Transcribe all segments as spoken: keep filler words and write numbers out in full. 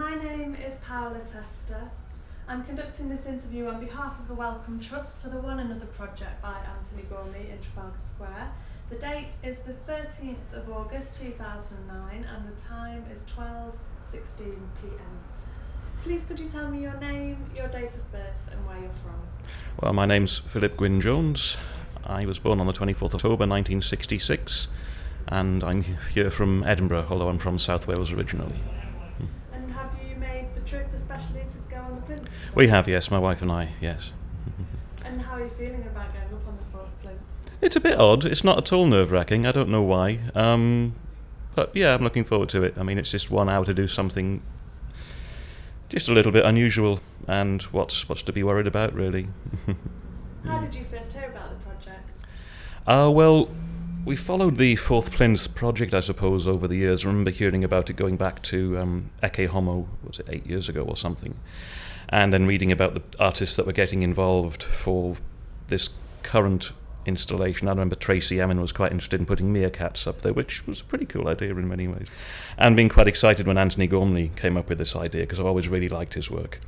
My name is Paola Testa. I'm conducting this interview on behalf of the Wellcome Trust for the One Another project by Anthony Gormley in Trafalgar Square. The date is the thirteenth of August two thousand nine and the time is twelve sixteen p m. Please could you tell me your name, your date of birth and where you're from? Well, my name's Philip Gwyn Jones. I was born on the twenty-fourth of October nineteen sixty-six and I'm here from Edinburgh, although I'm from South Wales originally. And have you made the trip especially to go on the plinth? We have, yes, my wife and I, yes. And how are you feeling about going up on the fourth plinth? It's a bit odd. It's not at all nerve-wracking. I don't know why. Um, but yeah, I'm looking forward to it. I mean, it's just one hour to do something just a little bit unusual, and what's what's to be worried about, really? How did you first hear about the project? Uh, well, we followed the Fourth Plinth project, I suppose, over the years. I remember hearing about it going back to um, Ecce Homo, was it eight years ago or something? And then reading about the artists that were getting involved for this current installation. I remember Tracy Emin was quite interested in putting meerkats up there, which was a pretty cool idea in many ways. And being quite excited when Anthony Gormley came up with this idea, because I've always really liked his work.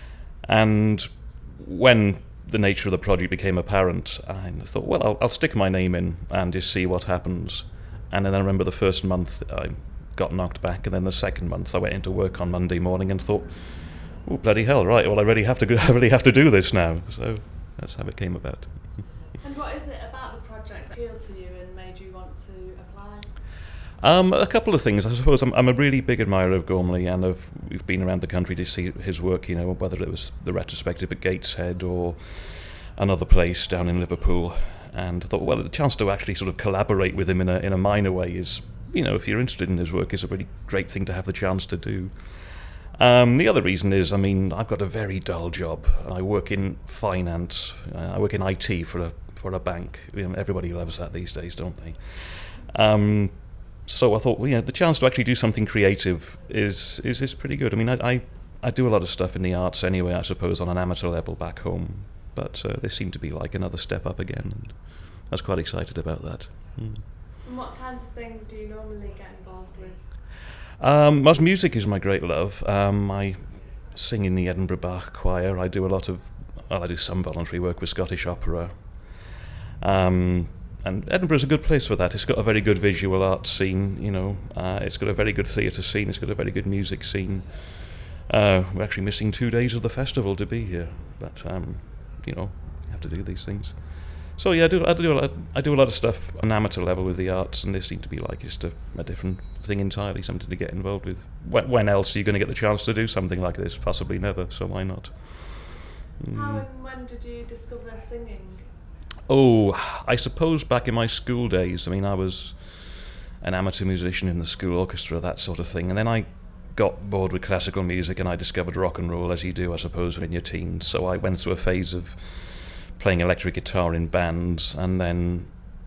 And when the nature of the project became apparent, I thought, well, I'll, I'll stick my name in and just see what happens. And then I remember the first month I got knocked back, and then the second month I went into work on Monday morning and thought, oh, bloody hell, right, well, I really have to go, I really have to do this now. So that's how it came about. And what is it about the project that appealed to you and made you want to apply? Um, a couple of things. I suppose I'm, I'm a really big admirer of Gormley, and I've, we've been around the country to see his work, you know, whether it was the retrospective at Gateshead or another place down in Liverpool. And I thought, well, the chance to actually sort of collaborate with him in a, in a minor way is, you know, if you're interested in his work, is a really great thing to have the chance to do. Um, the other reason is, I mean, I've got a very dull job. I work in finance. Uh, I work in I T for a for a bank. You know, everybody loves that these days, don't they? Um, so I thought, well, yeah, the chance to actually do something creative is is, is pretty good. I mean, I, I I do a lot of stuff in the arts anyway, I suppose, on an amateur level back home. But uh, this seemed to be like another step up again, and I was quite excited about that. Mm. And what kinds of things do you normally get involved with? Um, well, music is my great love. Um, I sing in the Edinburgh Bach Choir. I do a lot of, well, I do some voluntary work with Scottish Opera. Um, and Edinburgh's a good place for that. It's got a very good visual arts scene, you know. Uh, it's got a very good theatre scene. It's got a very good music scene. Uh, we're actually missing two days of the festival to be here, but um, you know, you have to do these things. So yeah, I do. I do a lot. I do a lot of stuff on an amateur level with the arts, and they seem to be like just a, a different thing entirely, something to get involved with. When, when else are you going to get the chance to do something like this? Possibly never. So why not? Mm. How and when did you discover singing? Oh, I suppose back in my school days. I mean, I was an amateur musician in the school orchestra, that sort of thing, and then I got bored with classical music, and I discovered rock and roll, as you do, I suppose, in your teens. So I went through a phase of playing electric guitar in bands, and then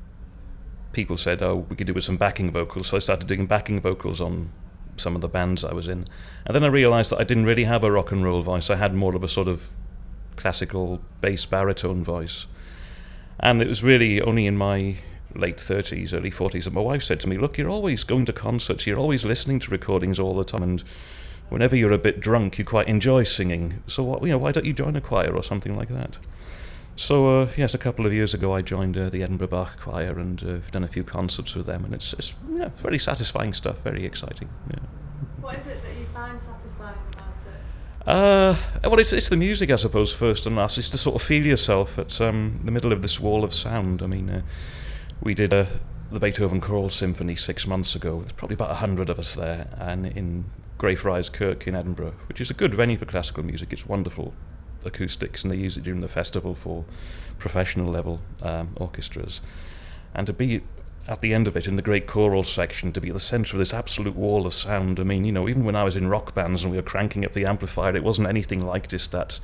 people said, oh, we could do with some backing vocals, so I started doing backing vocals on some of the bands I was in. And then I realised that I didn't really have a rock and roll voice. I had more of a sort of classical bass baritone voice. And it was really only in my late thirties, early forties that my wife said to me, look, you're always going to concerts, you're always listening to recordings all the time, and whenever you're a bit drunk, you quite enjoy singing. So what, you know, why don't you join a choir or something like that? So, uh, yes, a couple of years ago I joined uh, the Edinburgh Bach Choir, and uh, I've done a few concerts with them, and it's, it's yeah, very satisfying stuff, very exciting. Yeah. What is it that you find satisfying about it? Uh, well, it's it's the music, I suppose, first and last. It's to sort of feel yourself at um, the middle of this wall of sound. I mean, uh, we did uh, the Beethoven Choral Symphony six months ago. There's probably about a hundred of us there, and in Greyfriars Kirk in Edinburgh, which is a good venue for classical music. It's wonderful acoustics, and they use it during the festival for professional level um, orchestras. And to be at the end of it in the great choral section, to be at the centre of this absolute wall of sound, I mean, you know, even when I was in rock bands and we were cranking up the amplifier, it wasn't anything like just that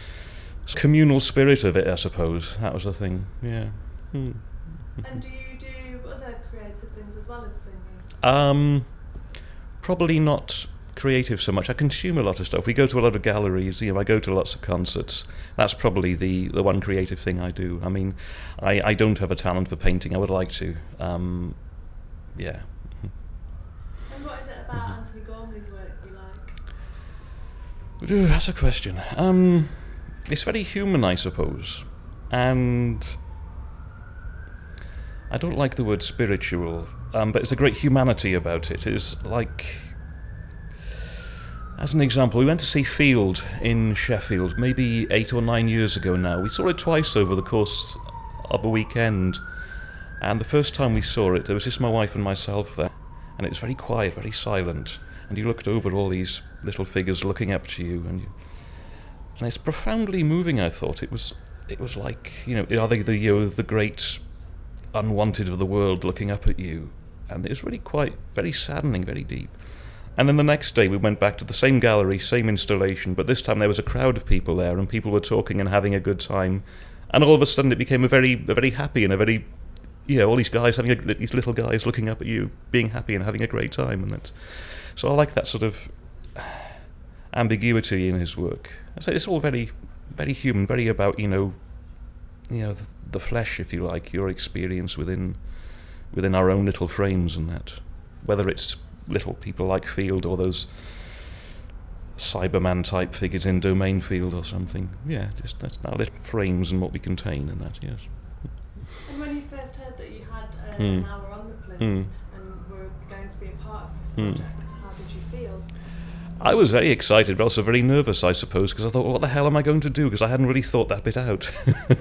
communal spirit of it, I suppose. That was the thing, yeah. Hmm. And do you do other creative things as well as singing? Um, probably not creative so much. I consume a lot of stuff. We go to a lot of galleries, you know, I go to lots of concerts. That's probably the, the one creative thing I do. I mean, I, I don't have a talent for painting. I would like to. Um, yeah. And what is it about Anthony Gormley's work you like? Ooh, that's a question. Um, it's very human, I suppose, and I don't like the word spiritual, um, but it's a great humanity about it. It's like, as an example, we went to see Field in Sheffield maybe eight or nine years ago now. We saw it twice over the course of a weekend, and the first time we saw it, there was just my wife and myself there, and it was very quiet, very silent, and you looked over all these little figures looking up to you, and you, and it's profoundly moving. I thought it was, it was like, you know, are they the you know, the great unwanted of the world looking up at you, and it was really quite very saddening, very deep. And then the next day we went back to the same gallery, same installation, but this time there was a crowd of people there, and people were talking and having a good time, and all of a sudden it became a very, a very happy and a very, you know, all these guys having a, these little guys looking up at you, being happy and having a great time, and that's so I like that sort of ambiguity in his work. I say it's all very, very human, very about you know, you know, the, the flesh, if you like, your experience within, within our own little frames, and that, whether it's little people like Field or those Cyberman type figures in Domain Field or something. Yeah, just that's our little frames and what we contain, and that. Yes. And when you first heard that you had uh, Mm. an hour on the Plinth Mm. and were going to be a part of this Mm. project, how did you feel? I was very excited, but also very nervous, I suppose, because I thought, well, what the hell am I going to do? Because I hadn't really thought that bit out.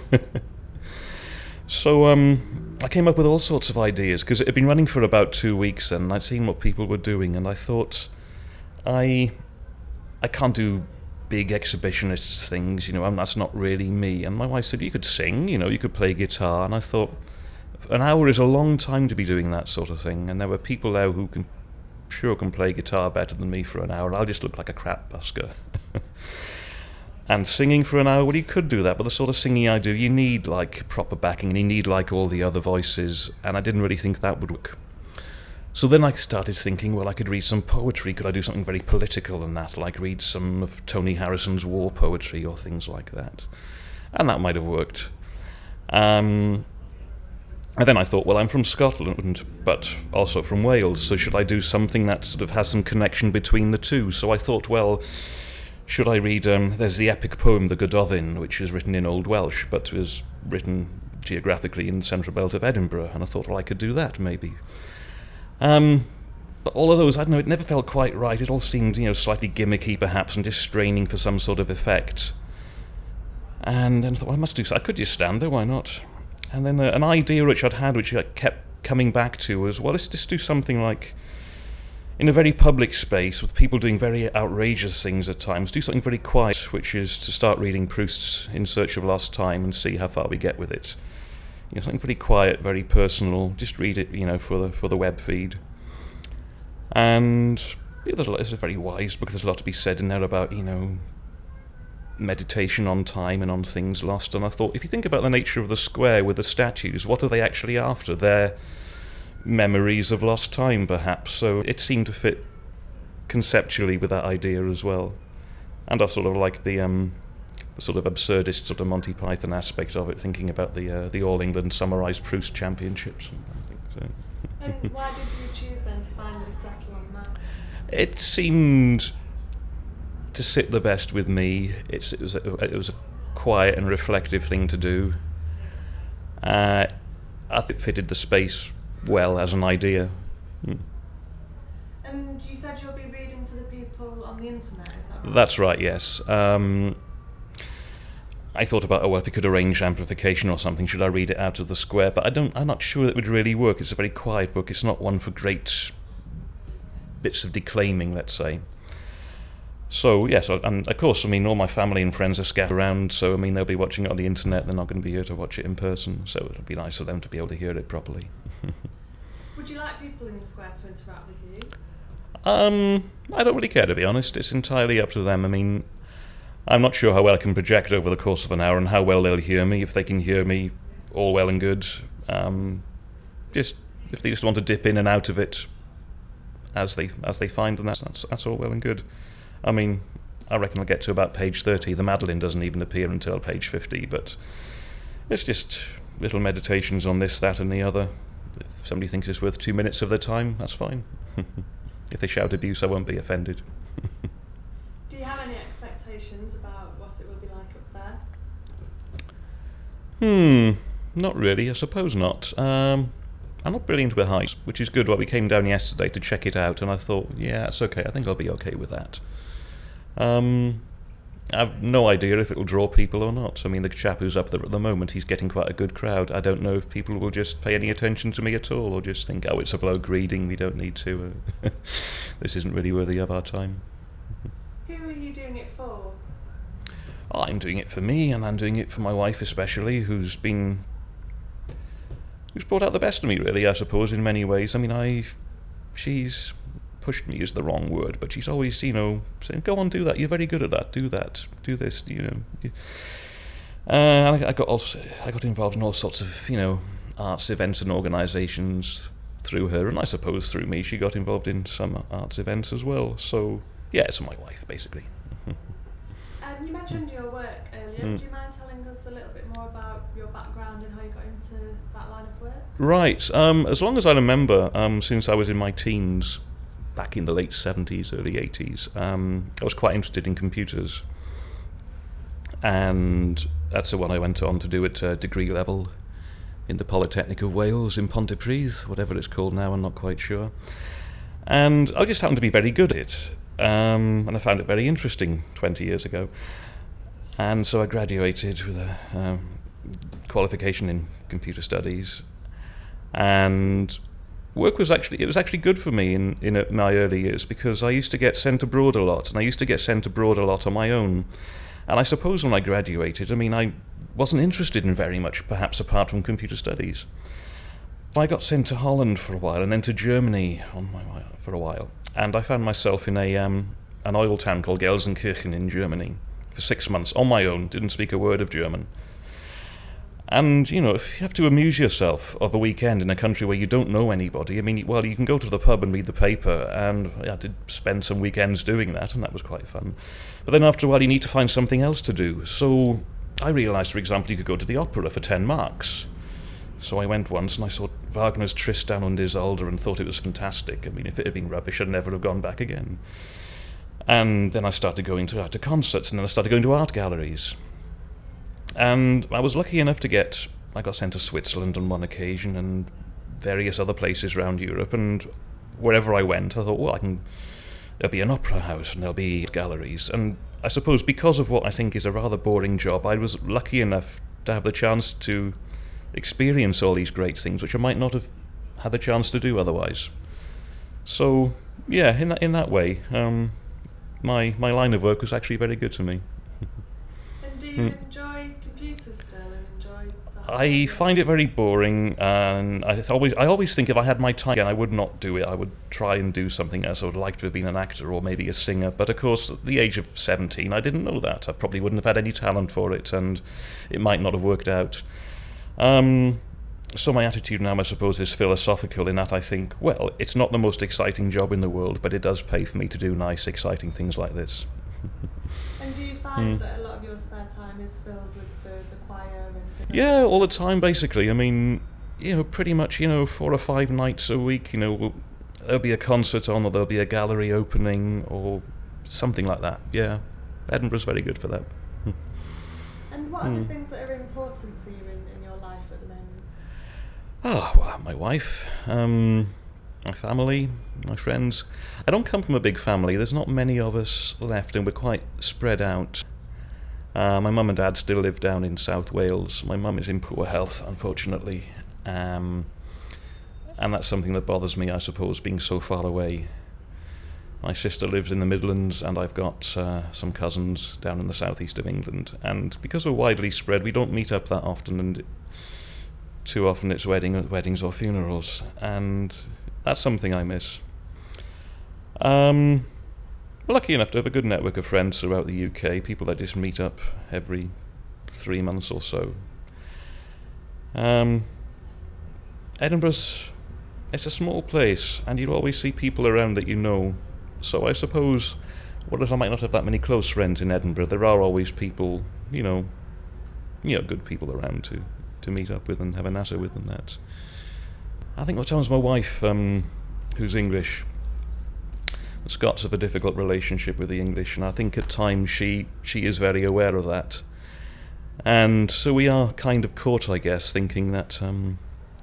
So um, I came up with all sorts of ideas, because it had been running for about two weeks and I'd seen what people were doing, and I thought, I I can't do big exhibitionist things, you know, and that's not really me. And my wife said, you could sing, you know, you could play guitar, and I thought, an hour is a long time to be doing that sort of thing, and there were people there who can sure can play guitar better than me for an hour, and I'll just look like a crap busker. And singing for an hour, well, you could do that, but the sort of singing I do, you need like proper backing, and you need like all the other voices, and I didn't really think that would work. So then I started thinking, well, I could read some poetry. Could I do something very political and that, like read some of Tony Harrison's war poetry or things like that? And that might have worked. Um, and then I thought, well, I'm from Scotland, but also from Wales, so should I do something that sort of has some connection between the two? So I thought, well, should I read, um, there's the epic poem, The Gododdin, which is written in Old Welsh, but was written geographically in the central belt of Edinburgh, and I thought, well, I could do that, maybe. Um, but all of those, I don't know, it never felt quite right. It all seemed, you know, slightly gimmicky, perhaps, and just straining for some sort of effect. And then I thought, well, I must do so. I could just stand there, why not? And then uh, an idea which I'd had, which I kept coming back to, was, well, let's just do something like, in a very public space, with people doing very outrageous things at times, do something very quiet, which is to start reading Proust's In Search of Lost Time and see how far we get with it. You know, something very quiet, very personal. Just read it, you know, for the for the web feed. And yeah, there's a lot, it's a very wise book. There's a lot to be said in there about, you know, meditation on time and on things lost. And I thought, if you think about the nature of the square with the statues, what are they actually after? They're memories of lost time, perhaps. So it seemed to fit conceptually with that idea as well. And I sort of like the um, the sort of absurdist sort of Monty Python aspect of it, thinking about the uh, the All England summarised Proust Championships and things. So. And why did you choose then to finally settle on that? It seemed to sit the best with me. It's, it was a, it was a quiet and reflective thing to do. Uh, I think it fitted the space well as an idea. Hmm. And you said you'll be reading to the people on the internet, is that right? That's right, yes. Um, I thought about, oh, well, if we could arrange amplification or something, should I read it out of the square? But I don't, I'm not sure that would really work. It's a very quiet book. It's not one for great bits of declaiming, let's say. So, yes, and of course, I mean, all my family and friends are scattered around, so, I mean, they'll be watching it on the internet. They're not going to be here to watch it in person, so it'll be nice for them to be able to hear it properly. Would you like people in the square to interact with you? Um, I don't really care, to be honest. It's entirely up to them. I mean, I'm not sure how well I can project over the course of an hour and how well they'll hear me. If they can hear me, all well and good. Um, just if they just want to dip in and out of it as they as they find them, that's that's, that's all well and good. I mean, I reckon I'll get to about page thirty. The Madeline doesn't even appear until page fifty, but it's just little meditations on this, that, and the other. If somebody thinks it's worth two minutes of their time, that's fine. If they shout abuse, I won't be offended. Do you have any expectations expectations about what it will be like up there? Hmm, not really, I suppose not. Um, I'm not brilliant with heights, which is good. Well, we came down yesterday to check it out, and I thought, yeah, it's okay. I think I'll be okay with that. Um, I have no idea if it'll draw people or not. I mean, the chap who's up there at the moment, he's getting quite a good crowd. I don't know if people will just pay any attention to me at all, or just think, oh, it's a bloke reading, we don't need to. Uh, this isn't really worthy of our time. Who are you doing it for? I'm doing it for me, and I'm doing it for my wife especially, who's been... who's brought out the best of me, really, I suppose, in many ways. I mean, I... she's... pushed me is the wrong word, but she's always, you know, saying, go on, do that, you're very good at that, do that, do this, you know. Uh, I, I got also, I got involved in all sorts of, you know, arts events and organisations through her, and I suppose through me she got involved in some arts events as well. So, yeah, it's my wife, basically. Um, you mentioned your work earlier. Mm. Would you mind telling us a little bit more about your background and how you got into that line of work? Right. Um, as long as I remember, um, since I was in my teens, back in the late seventies, early eighties, um, I was quite interested in computers. And that's the one I went on to do at uh, degree level in the Polytechnic of Wales in Pontypridd, whatever it's called now, I'm not quite sure. And I just happened to be very good at it. Um, and I found it very interesting twenty years ago. And so I graduated with a um, qualification in computer studies. And work was actually, it was actually good for me in, in my early years, because I used to get sent abroad a lot, and I used to get sent abroad a lot on my own. And I suppose when I graduated, I mean, I wasn't interested in very much, perhaps apart from computer studies. I got sent to Holland for a while, and then to Germany on my for a while. And I found myself in a um, an oil town called Gelsenkirchen in Germany for six months on my own, didn't speak a word of German. And, you know, if you have to amuse yourself of a weekend in a country where you don't know anybody, I mean, well, you can go to the pub and read the paper, and I did spend some weekends doing that, and that was quite fun. But then after a while, you need to find something else to do. So I realised, for example, you could go to the opera for ten marks. So I went once, and I saw Wagner's Tristan und Isolde and thought it was fantastic. I mean, if it had been rubbish, I'd never have gone back again. And then I started going to, to concerts, and then I started going to art galleries. And I was lucky enough to get, I got sent to Switzerland on one occasion and various other places around Europe, and wherever I went, I thought, well, I can, there'll be an opera house and there'll be galleries. And I suppose because of what I think is a rather boring job, I was lucky enough to have the chance to experience all these great things, which I might not have had the chance to do otherwise. So, yeah, in that, in that way, um, my, my line of work was actually very good to me. And do you mm. enjoy computers still and enjoy the I find it very boring, and I always I always think if I had my time again, I would not do it. I would try and do something else. I would like to have been an actor or maybe a singer. But of course, at the age of seventeen, I didn't know that. I probably wouldn't have had any talent for it, and it might not have worked out. Um, so my attitude now, I suppose, is philosophical in that I think, well, it's not the most exciting job in the world, but it does pay for me to do nice, exciting things like this. And do you find mm. that a lot of your spare time is filled with the, the choir? And yeah, all the time, basically. I mean, you know, pretty much, you know, four or five nights a week, you know, we'll, there'll be a concert on, or there'll be a gallery opening, or something like that. Yeah, Edinburgh's very good for that. And what are mm. the things that are important to you in, in your life at the moment? Ah, oh, well, my wife, um, my family, my friends. I don't come from a big family. There's not many of us left, and we're quite spread out. Uh, my mum and dad still live down in South Wales. My mum is in poor health, unfortunately. Um, and that's something that bothers me, I suppose, being so far away. My sister lives in the Midlands, and I've got uh, some cousins down in the southeast of England. And because we're widely spread, we don't meet up that often, and too often it's wedding, weddings or funerals. And that's something I miss. Um, we're lucky enough to have a good network of friends throughout the U K, people that just meet up every three months or so. Um, Edinburgh's, it's a small place, and you'll always see people around that you know. So I suppose, whereas I might not have that many close friends in Edinburgh, there are always people, you know, you know, good people around to, to meet up with and have a natter with and that. I think what tells my wife, um, who's English, Scots have a difficult relationship with the English, and I think at times she she is very aware of that. And so we are kind of caught, I guess, thinking that um,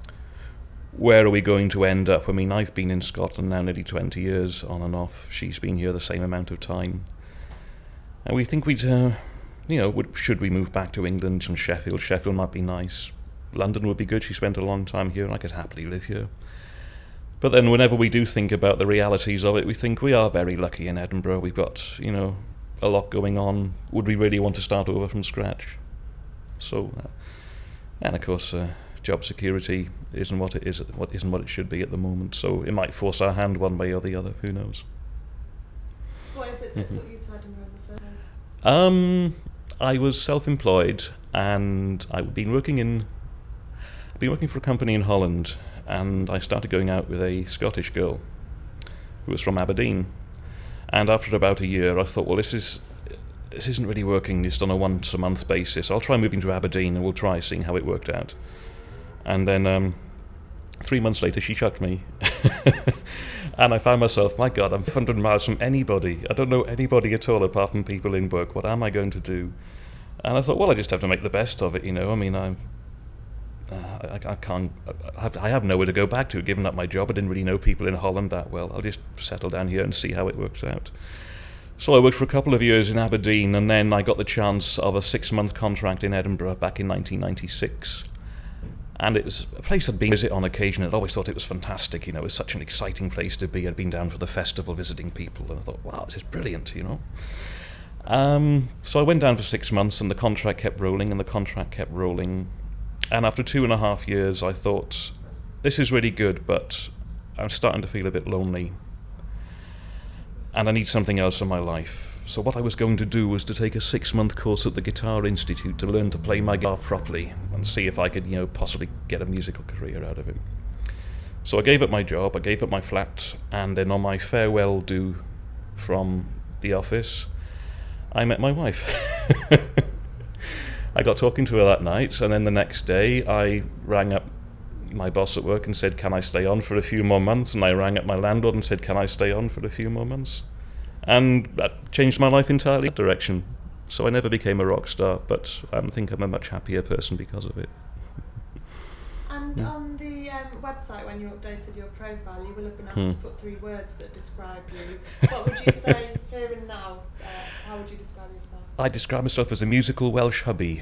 where are we going to end up? I mean, I've been in Scotland now nearly twenty years, on and off. She's been here the same amount of time. And we think we'd, uh, you know, would, should we move back to England from Sheffield? Sheffield might be nice. London would be good. She spent a long time here, and I could happily live here. But then whenever we do think about the realities of it, we think we are very lucky in Edinburgh. We've got, you know, a lot going on. Would we really want to start over from scratch? So, uh, and of course, uh, job security isn't what it is, what isn't what it should be at the moment. So it might force our hand one way or the other. Who knows? What is it that took you to Edinburgh in the first place? Um, I was self-employed, and I've been working in, I've been working for a company in Holland, and I started going out with a Scottish girl who was from Aberdeen. And after about a year, I thought, well, this is. This isn't really working just on a once-a-month basis. I'll try moving to Aberdeen and we'll try seeing how it worked out. And then um, three months later, she chucked me. And I found myself, my God, I'm five hundred miles from anybody. I don't know anybody at all apart from people in work. What am I going to do? And I thought, well, I just have to make the best of it, you know. I mean, I'm, uh, I, I can't, I have, I have nowhere to go back to, given up my job. I didn't really know people in Holland that well. I'll just settle down here and see how it works out. So I worked for a couple of years in Aberdeen, and then I got the chance of a six-month contract in Edinburgh back in nineteen ninety-six. And it was a place I'd been visit on occasion. I'd always thought it was fantastic, you know, it was such an exciting place to be. I'd been down for the festival visiting people, and I thought, wow, this is brilliant, you know. Um, so I went down for six months, and the contract kept rolling, and the contract kept rolling. And after two and a half years, I thought, this is really good, but I'm starting to feel a bit lonely. And I need something else in my life. So what I was going to do was to take a six-month course at the Guitar Institute to learn to play my guitar properly and see if I could, you know, possibly get a musical career out of it. So I gave up my job, I gave up my flat, and then on my farewell due from the office, I met my wife. I got talking to her that night, and then the next day I rang up my boss at work and said, can I stay on for a few more months? And I rang up my landlord and said, can I stay on for a few more months? And that changed my life entirely in that direction. So I never became a rock star, but I think I'm a much happier person because of it. And on the um, website, when you updated your profile, you will have been asked Hmm. to put three words that describe you. What would you say here and now? Uh, how would you describe yourself? I describe myself as a musical Welsh hubby.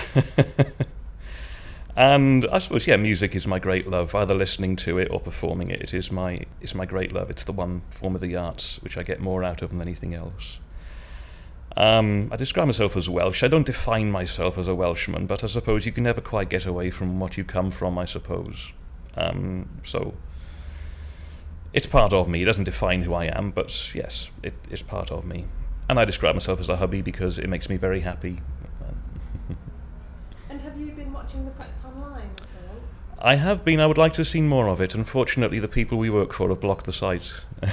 And I suppose, yeah, music is my great love. Either listening to it or performing it, it is my it's my great love. It's the one form of the arts which I get more out of than anything else. Um, I describe myself as Welsh. I don't define myself as a Welshman, but I suppose you can never quite get away from what you come from, I suppose. Um, so it's part of me. It doesn't define who I am, but yes, it is part of me. And I describe myself as a hubby because it makes me very happy. And have you been watching the Project online at all? I have been. I would like to have seen more of it. Unfortunately, the people we work for have blocked the site.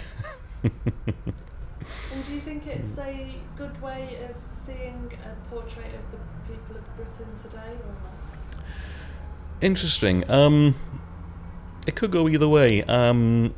And do you think it's a good way of seeing a portrait of the people of Britain today, or not? Interesting. Um, it could go either way. Um,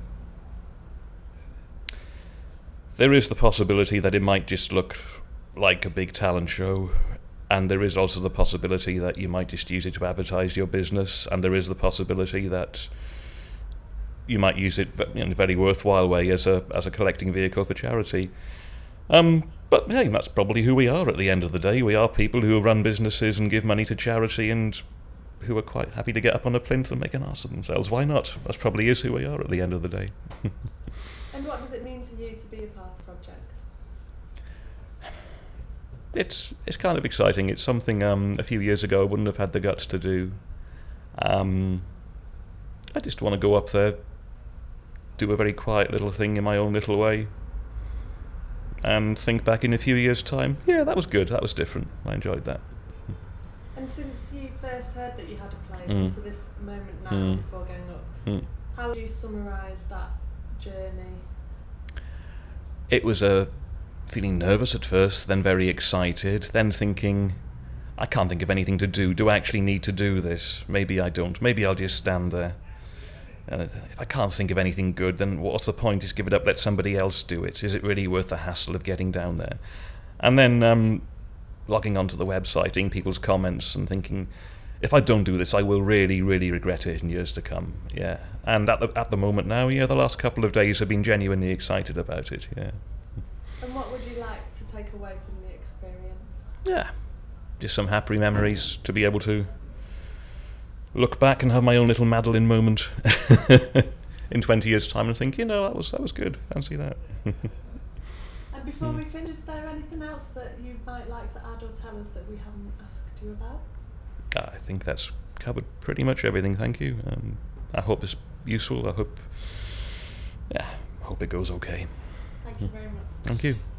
there is the possibility that it might just look like a big talent show. And there is also the possibility that you might just use it to advertise your business, and there is the possibility that you might use it in a very worthwhile way as a as a collecting vehicle for charity. Um, but hey, that's probably who we are at the end of the day. We are people who run businesses and give money to charity, and who are quite happy to get up on a plinth and make an ass of themselves. Why not? That probably is who we are at the end of the day. And what does it mean to you to be a part of the project? It's it's kind of exciting. It's something um, a few years ago I wouldn't have had the guts to do. Um, I just want to go up there, do a very quiet little thing in my own little way, and think back in a few years' time, yeah, that was good, that was different, I enjoyed that. And since you first heard that you had a place, Mm. and to this moment now Mm. before going up, Mm. how would you summarise that journey? It was a feeling nervous at first, then very excited, then thinking, I can't think of anything to do. Do I actually need to do this? Maybe I don't. Maybe I'll just stand there. And if I can't think of anything good, then what's the point? Just give it up, let somebody else do it. Is it really worth the hassle of getting down there? And then um, logging onto the website, seeing people's comments and thinking, if I don't do this, I will really, really regret it in years to come. Yeah. And at the at the moment now, yeah, the last couple of days have been genuinely excited about it. Yeah. And what would you like to take away from the experience? Yeah. Just some happy memories to be able to look back and have my own little Madeline moment in twenty years' time and think, you know, that was that was good. Fancy that. And before we finish, is there anything else that you might like to add or tell us that we haven't asked you about? I think that's covered pretty much everything. Thank you. Um, I hope it's useful. I hope, yeah, I hope it goes okay. Thank you very much. Thank you.